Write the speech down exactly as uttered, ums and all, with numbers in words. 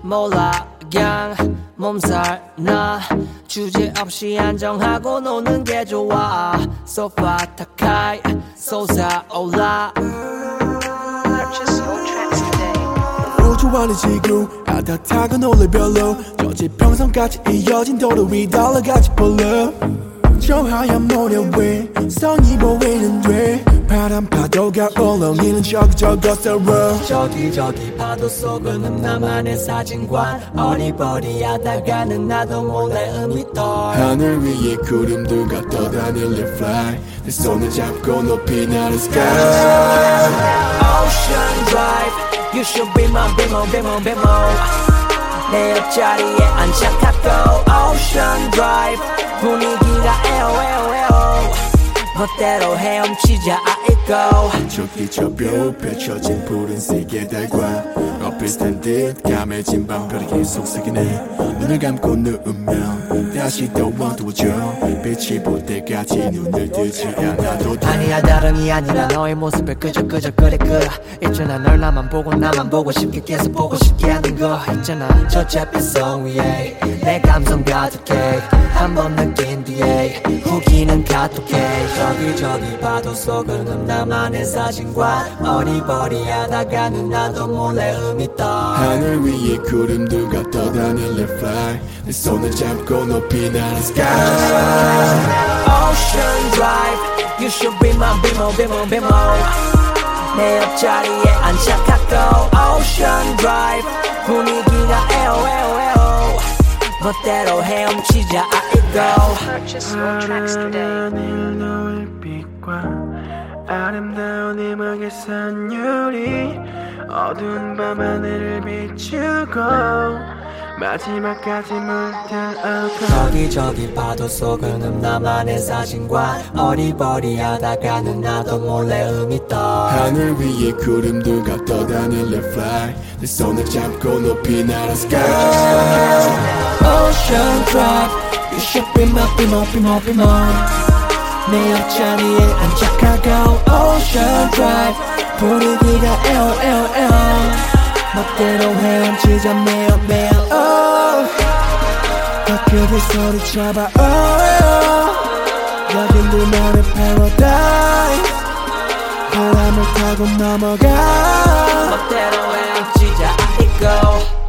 몰라 그냥 몸살 나 주제없이 안정하고 노는 게 좋아 소파 타카이 솟아올라 우주와는 지구 아닥타고 놀래 별로 저 지평선까지 이어진 도로 위 달러같이 볼러 저 하얀 모래 위 성이 보이는 뒤 바람 파도가 울렁이는 저기 저곳으로 저기 저기 파도 속은 나만의 사진관 어리버리하다가는 나도 몰래 음이 떠 하늘 위에 구름들과 떠다닐래 fly 내 손을 잡고 높이 나는 sky Ocean Drive You should be my bimo bimo bimo 내 옆자리에 안착하고 Ocean Drive 분위기가 에어 에어 에어 멋대로 헤엄치자 아이고 저기 저 벽 펼쳐진 푸른색의 달과 엇비슷한 듯 까매진 밤별이 속삭이네 눈을 감고 누우면 다시 또 어두워져 빛이 볼 때까지 눈을 뜨지 않아도 돼 아니야 다름이 아니라 너의 모습을 그저 그저 그래 그래 있잖아 널 나만 보고 나만 보고 싶게 계속 보고 싶게 하는 거 있잖아 저 잿빛성 위에 내 감성 가득해 한번 느낀 뒤에 후기는 카톡해 저기 저기 파도 속은 나만의 사진관 어리버리하다가는 나도 몰래 음이 떠 하늘 위에 구름들과 떠다닐래 fly 내 손을 잡고 높이 나는 sky Ocean Drive You should be my bimo bimo bimo 내 옆자리에 안착하고 Ocean Drive 분위기가 에어 에어 에어 멋대로 헤엄치자 아이고 Purchase your tracks today. 아름다운 음악의 산율이 어두운 밤하늘을 비추고 마지막까지 물들어가 저기 저기 파도 속은 나만의 사진관 어리버리하다가는 나도 몰래 음이 떠 하늘 위에 구름들과 떠다닐래 fly 내 손을 잡고 높이 나는 sky Ocean Drive You should be my bimo bimo bimo 내 옆자리에 안착하고 Ocean Drive 분위기가 에어 에어 에어 멋대로 헤엄치자 매일 매일 oh. 더 크게 소리쳐봐 oh, oh. 여긴 우리만의 paradise 바람을 타고 넘어가 멋대로 헤엄치자 아이고